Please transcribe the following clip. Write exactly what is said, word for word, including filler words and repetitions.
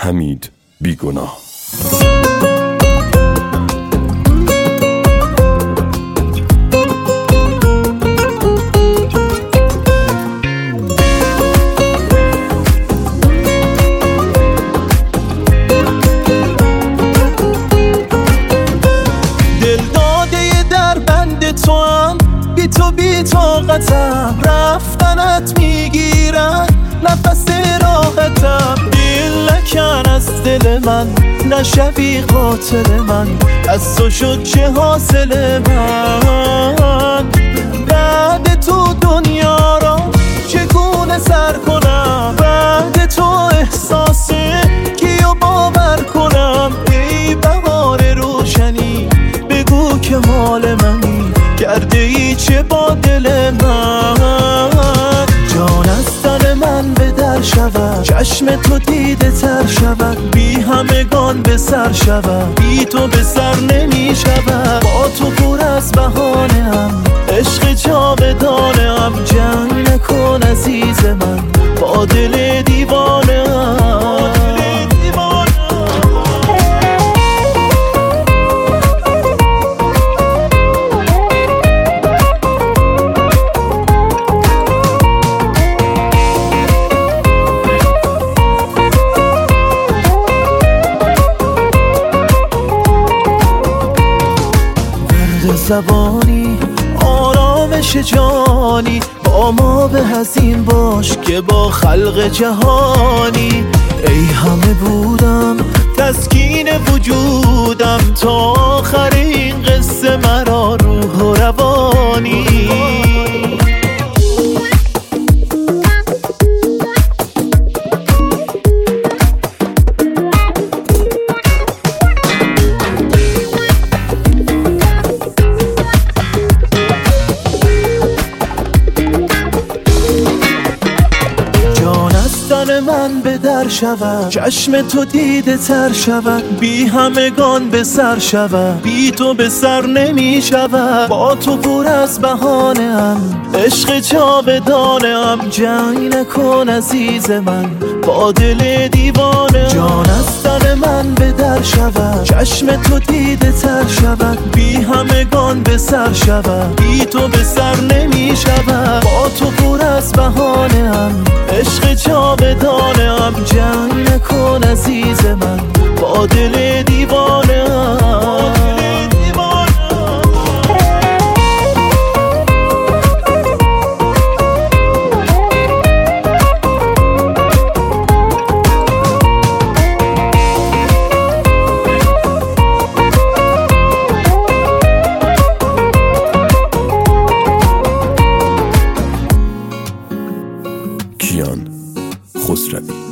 حمید بیگناه. تو هم بی تو بی طاقتم، رفتنت میگیرن نفس راحتم. دل نکن از دل من، نشوی قاتل من، از تو شد چه حاصل من. بعد تو دنیا را چگونه سر کنم، بعد تو احساسه کیو باور کنم. ای بهار روشنی بگو که مال منی، کرده ای چه با دل من. جان از تن من به در شود، چشم تو دیده تر شود، بی همگان به سر شود، بی تو به سر نمی شود. با تو پر از بهانه ام، عشق جاودانه ام. جنگ نکن عزیز من با دل دیوانه ام. زبانی آرامش جانی، با ما به هزین باش که با خلق جهانی. ای همه بودم تسکین وجودم، تا آخر این قصه مرا روح و روانی. من به در شود، چشم تو دیده تر شود، بی همگان به سر شود، بی تو به سر نمی شود. با تو پر از بهانه ام، عشق جاودانه ام. جنگ نکن عزیز من با دل دیوانه. جان از تن من به در شود، چشم تو دیده تر شود، بی همگان به سر شود، بی تو به سر نمی شود. با تو پر از بهانه ام، عشق جاودانه ام. جنگ نکن عزیز من با دل دیوانه ام. کیان خسروی.